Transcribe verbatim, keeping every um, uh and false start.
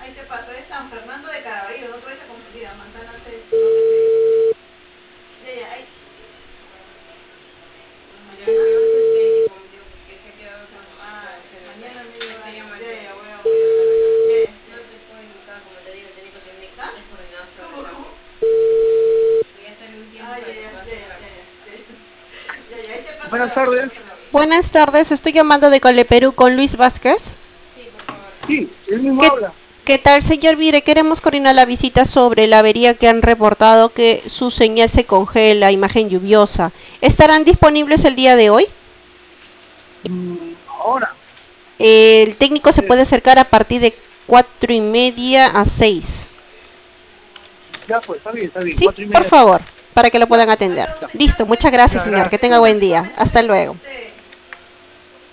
ahí te pasó, es San Fernando de Caraballo, no te vayas a confundir, a Manzana seis, no te sé. Ya, ya, ahí. Mañana. Que se quedó con... Ah, mañana me digo, ya, ya, voy a, voy a hablar acá. Ya, ya. No te puedo indicar, como te digo, tiene que tener tres coordenadas sobre el campo. Ya está el último. Ah, ya, ya, ya, ya, ya, ya, ahí te paso la... Buenas tardes. Buenas tardes, estoy llamando de Coleperú con Luis Vázquez. Sí, por favor. Sí, él mismo ¿Qué, habla. ¿Qué tal, señor? Mire, queremos coordinar la visita sobre la avería que han reportado que su señal se congela, imagen lluviosa. ¿Estarán disponibles el día de hoy? Mm, ahora. El técnico se Eh, puede acercar a partir de cuatro y media a seis. ya pues, está bien, está bien. Sí, Cuatro y por media. favor, para que lo Ya, puedan atender. Aló, ya. señor, Listo, muchas señor, gracias, Ya, señor. Que gracias. tenga señor, buen ¿con día. ese, Hasta con luego. ese